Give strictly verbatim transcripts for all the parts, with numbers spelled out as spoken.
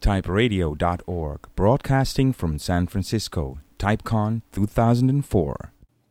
type radio dot org, broadcasting from San Francisco, TypeCon two thousand four.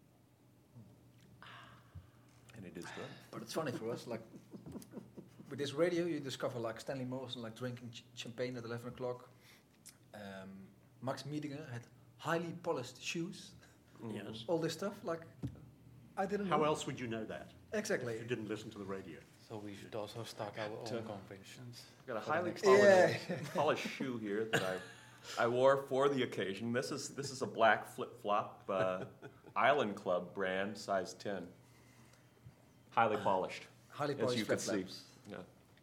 And it is good. But it's funny for us, like, with this radio, you discover, like, Stanley Morrison, like, drinking ch- champagne at eleven o'clock. Um, Max Miedinger had highly polished shoes. Yes. All this stuff, like, I didn't How know. else would you know that Exactly. if you didn't listen to the radio? So we should also start our But, own uh, conventions. I've got a for the highly next polished, Yeah. polished shoe here that I I wore for the occasion. This is this is a black flip flop uh, Island Club brand, size ten. Highly polished, Highly as polished you can see. flip-flops. Yeah.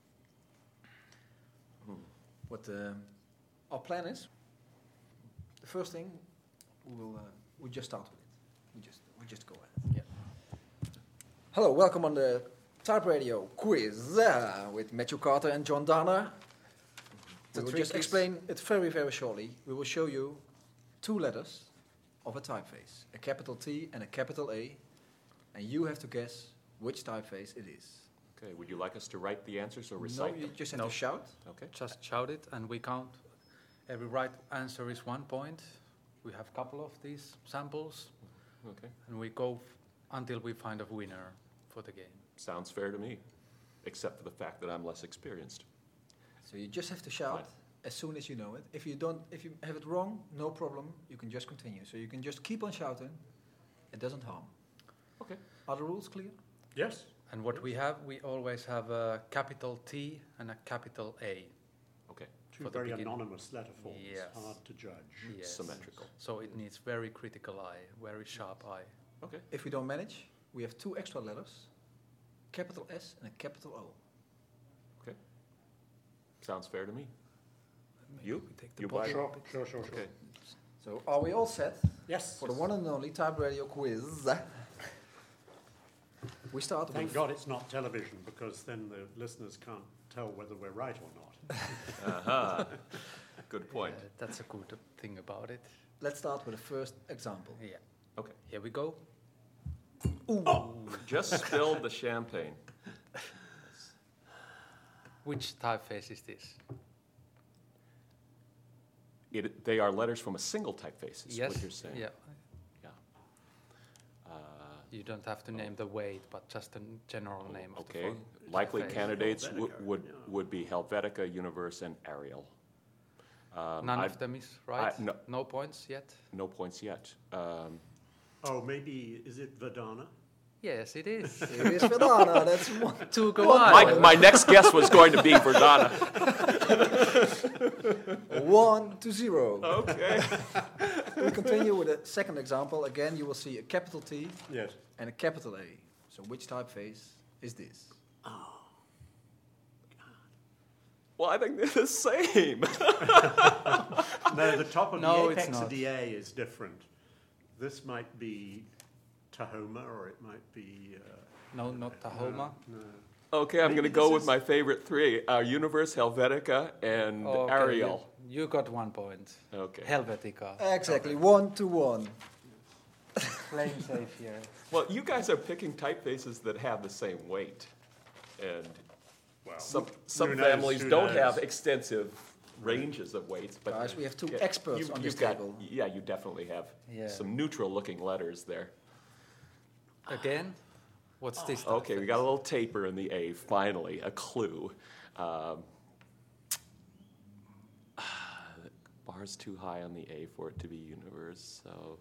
What um, our plan is, the first thing, we will uh, we just start with it. We just we just go ahead. Yeah. Hello, welcome on the Type Radio quiz uh, with Matthew Carter and John Dana. The We will trick just is- explain it very, very shortly. We will show you two letters of a typeface, a capital T and a capital A, and you have to guess which typeface it is. Okay. Would you like us to write the answers or recite No, you them? just have No. to shout. Okay. Just shout it and we count. Every right answer is one point. We have a couple of these samples Okay. and we go f- until we find a winner for the game. Sounds fair to me, except for the fact that I'm less experienced. So you just have to shout Right. as soon as you know it. If you don't, if you have it wrong, no problem. You can just continue. So you can just keep on shouting. It doesn't harm. Okay. Are the rules clear? Yes. And what we have, we always have a capital T and a capital A. Okay. Two For the very beginning. anonymous letter forms. Yes. Hard to judge. Yes. Symmetrical. So it needs very critical eye, very sharp eye. Okay. If we don't manage, we have two extra letters, capital S and a capital O. Sounds fair to me. Maybe You? we take the You bottle buy it? Sure, a bit. sure, sure, sure. Okay. So are we all set Yes. for the one and only Type Radio quiz? We start Thank with God it's not television, because then the listeners can't tell whether we're right or not. Uh-huh. Good point. Uh, that's a good thing about it. let's start with the first example. Yeah. Okay. Here we go. Just spilled the champagne. Which typeface is this? It, they are letters from a single typeface, is Yes. what you're saying. Yeah. Yeah. Uh, You don't have to name the weight, but just a n- general name of the okay. phone Likely typeface. candidates w- Helvetica, would yeah. would be Helvetica, Universe, and Arial. Um, None I- of them is right. no. no points yet. No points yet. Um, Oh, maybe, is it Verdana? Yes, it is. It is Verdana, that's one. to go my, on. my next guess was going to be Verdana. One to zero. Okay. We continue with the second example. Again, you will see a capital T Yes. and a capital A. So which typeface is this? Well, I think they're the same. No, the top of No, the it's apex of not. the A is different. This might be Tahoma, or it might be... Uh, No, not Tahoma. No. Okay, I'm Maybe going to go this with is- my favorite three: uh, Universe, Helvetica, and Oh, okay, Arial. You, you got one point. Okay. Helvetica. Exactly, one to one. Playing safe here. Well, you guys are picking typefaces that have the same weight, and Well, some who some knows, families who don't knows? have extensive ranges of weights. But Guys, we have two yeah, experts you- on you've this got- table. Yeah, you definitely have Yeah. some neutral-looking letters there. Again? What's this? Okay, we typeface? got a little taper in the A. Finally, a clue. Um, the bar's too high on the A for it to be Universe, so.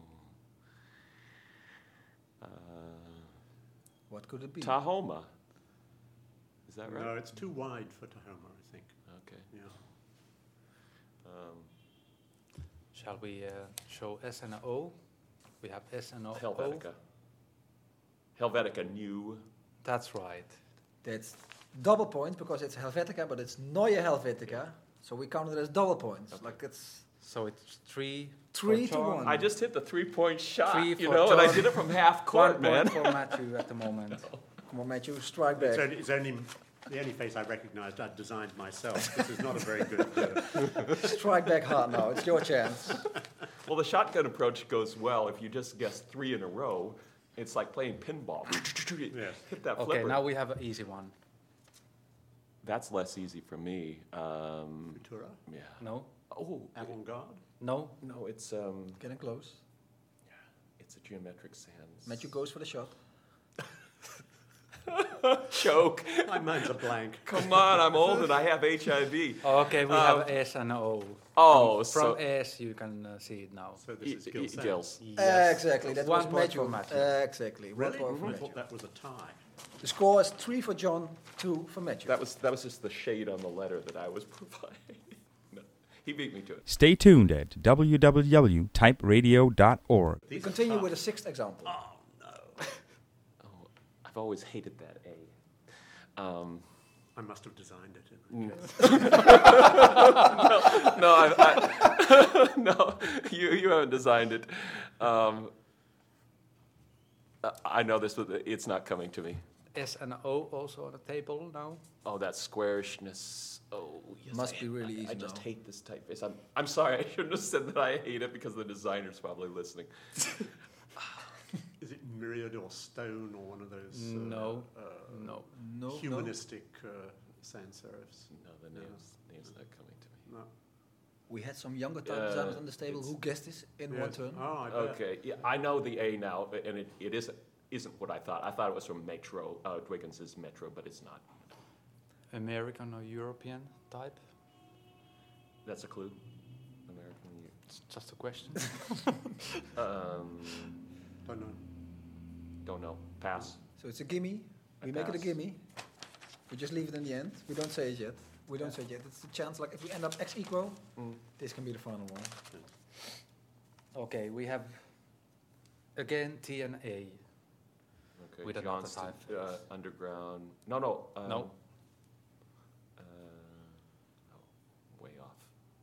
Uh, What could it be? Tahoma. Is that right? No, it's too wide for Tahoma, I think. Okay. Yeah. Um, Shall we uh, show S and a O? We have S and O. Helvetica. Helvetica, new. That's right. That's double points because it's Helvetica, but it's Neue Helvetica. So we count it as double points. Okay. Like it's So it's three. Three for to John, one. I just hit the three-point shot, Three you for know, and I John. did it from half One court, man. point for Matthew at the moment. come on, Matthew, strike It's back. only, it's only the only face I recognised I'd designed myself. This is not a very good... Uh, Strike back hard now. It's your chance. Well, the shotgun approach goes well if you just guess three in a row. It's like playing pinball. Yes. Hit that Okay, flipper. now we have an easy one. That's less easy for me. Um, Futura? yeah. No, Oh, Avant-garde? no. no, it's um, Getting close. it's a geometric sans. Matthew goes for the shot. Choke. My mind's a blank. Come on, I'm old and I have H I V. Okay, we Um, have S and O. Oh, From so S, you can uh, see it now. So this Y- is y- Gil Sans. Gills. Uh, exactly, that One was point Matthew. for Matthew. Uh, exactly, one Really? point for I Matthew. thought that was a tie. The score is three for John, two for Matthew. that was that was just the shade on the letter that I was providing. No, he beat me to it. Stay tuned at w w w dot type radio dot org. we These are continue tough. with the sixth example. Oh, no. Oh, I've always hated that A. Um, I must have designed it. In Mm. that case. no, I, I, no, you you haven't designed it. Um, I I know this, but it's not coming to me. S and O also on the table now. Oh, that squarishness. Oh, yes. Must I, be really I, easy I just now. hate this typeface. I'm, I'm sorry. I shouldn't have said that I hate it because the designer's probably listening. Is it Myriad or Stone or one of those uh, No. uh, No. No, humanistic uh, sans serifs? No, the No. name's, name's not coming to me. No. no. We had some younger type Uh, designers on this table it's- who guessed this in one Yes. turn. Oh, I bet. Okay, yeah, I know the A now, but- and it, it isn't, isn't what I thought. I thought it was from Metro, uh, Dwiggins' Metro, but it's not. American or European type? That's a clue. American. It's just a question. Um, Don't know. don't know. Pass. So it's a gimme. We A make it a pass. gimme. We just leave it in the end. We don't say it yet. We don't say it yet. It's a chance, like if we end up X equal, Mm. this can be the final one. Okay, we have again T and A. Okay. With another Johnston, typeface. uh, Underground. No, no. Um, No. Uh, no. Way off.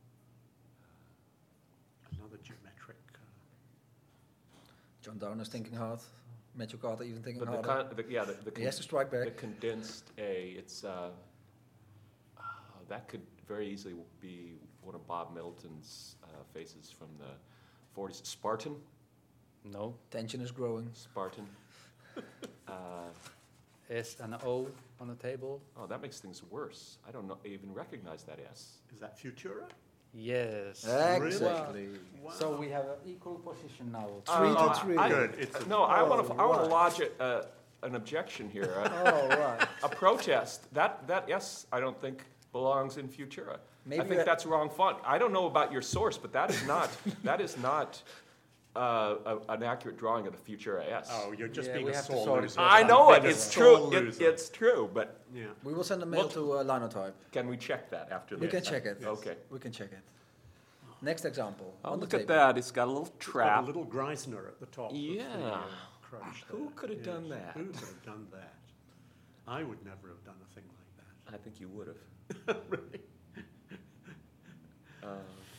Another geometric. Uh, John Downer's thinking hard. Matthew Carter even thinking But the, harder. con- the yeah, the, the, he has con- to strike the back. condensed A. It's uh, uh, that could very easily be one of Bob Middleton's uh, faces from the forties. Spartan. No. Tension is growing. Spartan. uh, S and O on the table. oh, that makes things worse. I don't know, even recognize that S. is that Futura? Yes. Exactly. Wow. So we have an equal position now. Three to Uh, three. I- Good. It's a, No, I want Oh, to. I want right. to lodge a, uh, an objection here, a, Oh, right. a protest. That that S, I don't think belongs in Futura. Maybe I think that- that's wrong font. I don't know about your source, but that is not that is not uh, a, an accurate drawing of the Futura S. oh, you're just Yeah, being we a have to sore sort it loser. out. I know it. Biggest It's sore true. It, loser. it's true. But Yeah. We will send a mail What- to uh, Linotype. can we check that after We the? can check it. Okay. We can check it. Next example. Oh, on the look at table. that. It's got a little It's got trap. a little Greisner at the top. Of the, Yeah. uh, crutch Who there. could have Yes. done that? Who could have done that? I would never have done a thing like that. I think you would have. Really? Uh,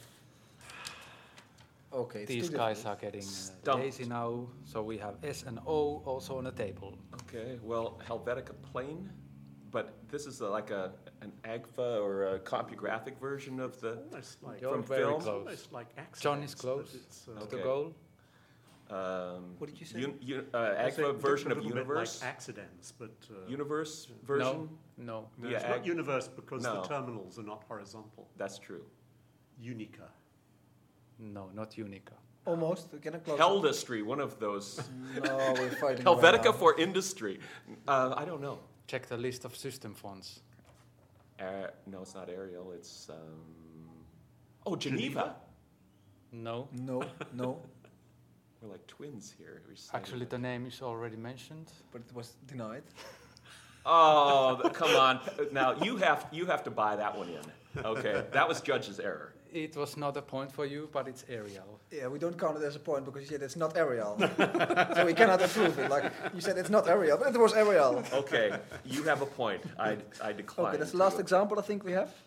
Okay, it's These too guys difficult. are getting uh, Stumped. lazy now. So we have S and O also on the table. Okay, well, Helvetica Plain, but this is a, like a an AGFA or a CompuGraphic version of the. Almost like, You're From very film? close. almost like John is accidents, close but it's, uh, to Okay. the goal. Um, What did you say? Un, un, uh, I say AGFA a version of little bit Universe. like accidents, but uh, Universe Yeah. version. No. no, yeah, it's not ag- universe because No. the terminals are not horizontal. That's true. Unica. No, not Unica. Almost. Getting close. Heldustry, one of those. No, we're fighting. Helvetica right now. for industry. Uh, I don't know. Check the list of system fonts. Uh, no, it's not Arial. It's um, oh Geneva. No. No, no. We're like twins here. We're saying Actually, that. the name is already mentioned. But it was denied. Oh, th- come on! Now you have you have to buy that one in. Okay, that was judge's error. It was not a point for you, but it's Arial. Yeah, we don't count it as a point because you said it's not Arial. So we cannot approve it. Like you said, it's not Arial, but it was Arial. Okay, you have a point. I I decline. Okay, that's the to- last example I think we have.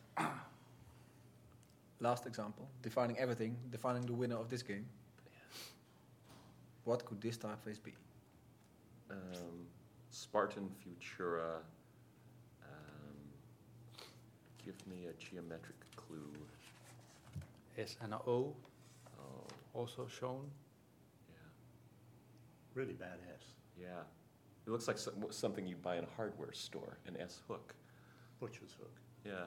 Last example, defining everything, defining the winner of this game. What could this typeface be? Um, Spartan Futura. Um, give me a geometric clue. S and a O Oh, also shown. yeah, Really bad S. yeah. It looks like some, something you buy in a hardware store. An S hook. Butcher's Hook. Yeah.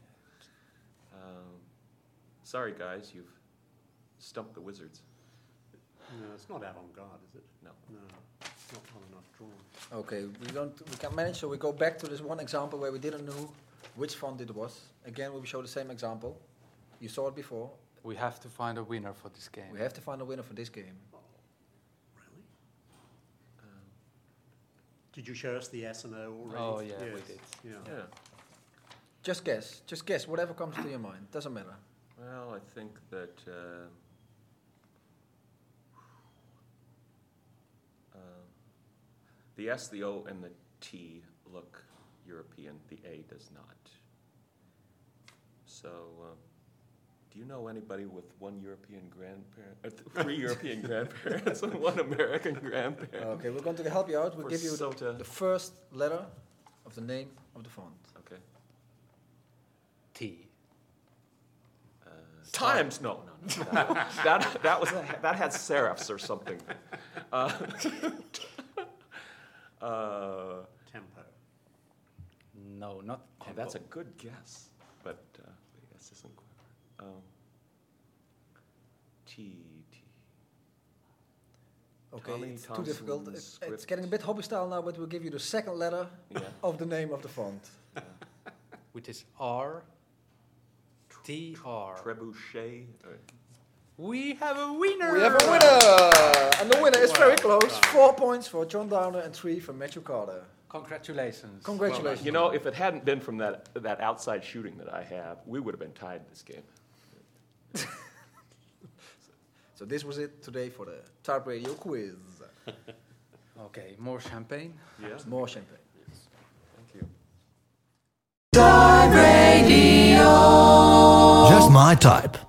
Um, sorry, guys, you've stumped the wizards. No, it's not avant-garde, is it? No. No, it's not well enough drawn. Okay, we don't we can manage. So we go back to this one example where we didn't know which font it was. Again, we will show the same example. You saw it before. We have to find a winner for this game. We have to find a winner for this game. Really? Um, Did you show us the S and O already? Oh, yeah, we Yes. did. Yeah. yeah. Just guess. Just guess. Whatever comes to your mind. Doesn't matter. Well, I think that uh, uh, the S, the O, and the T look European. The A does not. So, uh, do you know anybody with one European grandparent, uh, th- three European grandparents, and one American grandparent? Okay, we're going to help you out. We'll For give you the, Sota. the first letter of the name of the font. Okay. T. Uh, Times? No, no, no. That, that, that was that had serifs or something. Uh, uh, Tempo. No, not oh, tempo. that's a good guess, but uh, the guess isn't clever. Um, T T. Okay, Tommy it's too Thompson's difficult. It's, it's script. getting a bit hobby style now, but we'll give you the second letter Yeah. of the name of the font. Which is R. T R. Trebuchet. Uh, We have a winner! We have a winner! And the winner is very close. Four points for John Downer and three for Matthew Carter. Congratulations. Congratulations. you know, if it hadn't been from that that outside shooting that I have, we would have been tied this game. So this was it today for the Type Radio quiz. Okay, more champagne. Yeah. More champagne. Thank you. Just my type.